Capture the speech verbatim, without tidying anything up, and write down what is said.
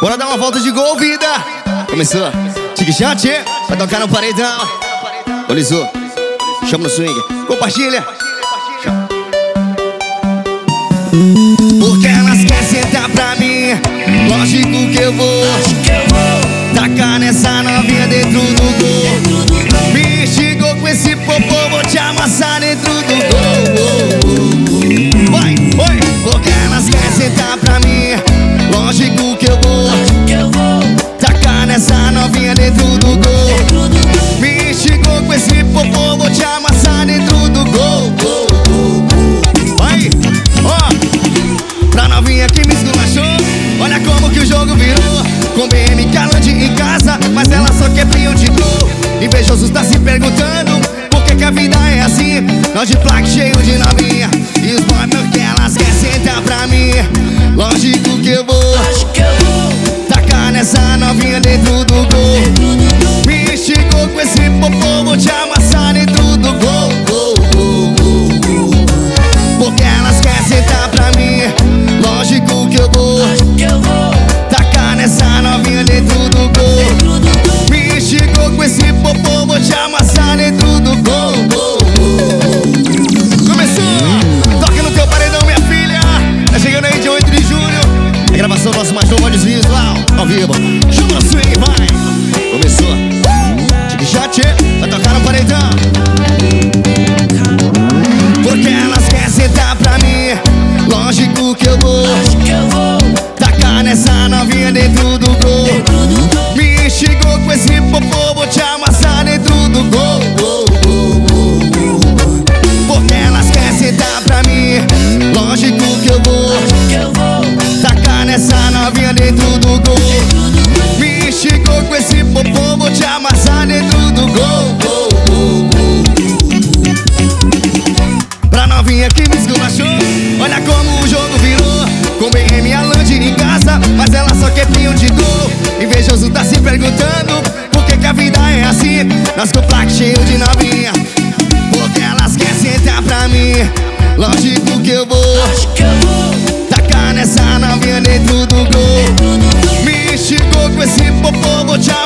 Bora dar uma volta de gol, vida. Começou. Tique-chante, vai tocar no paredão. Ô Liso, chama no swing. Compartilha. Porque elas querem sentar pra mim. Lógico que eu vou tacar nessa novinha dentro do gol. Me instigou com esse popô, vou te amassar dentro do gol. Vai, vai. Porque elas querem sentar pra mim. Lógico que eu vou tacar nessa novinha dentro do gol. Me instigou com esse popô, vou te amassar dentro do gol. Vai, ó. Pra novinha que me esculachou, olha como que o jogo virou. Com B M calante em casa, mas ela só quer pinho de gol. Invejoso tá se perguntando por que que a vida é assim. Nós de plaque cheio de novinha e os boys porque elas querem sentar pra mim. Lógico que eu vou tacar nessa novinha dentro do gol. Me instigou com esse popô, vou te amassar dentro do gol. Porque elas querem sentar pra mim. Lógico que eu vou tacar nessa novinha dentro do gol. Me instigou com esse popô, vou te amassar dentro do gol. Começou! Toca no teu paredão, minha filha. Tá chegando aí dia oito de julho. A gravação do nosso mais novo audiovisual ao vivo. Chama no swing, vai! Começou! Tique-chate, vai tocar no paredão. Porque elas querem sentar pra mim. Lógico que eu vou tacar nessa novinha dentro do gol. Me instigou com esse popô, vou te amassar dentro do gol. Porque elas querem sentar pra mim. Lógico que eu vou tacar nessa novinha dentro do gol. Me instigou com esse popô, vou te amassar dentro do gol. Pra novinha que me esculachou, olha como o jogo virou. Com B M alante em casa, mas ela só quer pinho de gol. Invejoso tá se perguntando por que que a vida é assim. Nós com plaque cheio de novinha, porque elas querem sentar pra mim. Lógico que eu vou tacar nessa novinha dentro do gol. Me instigou com esse popô, vou te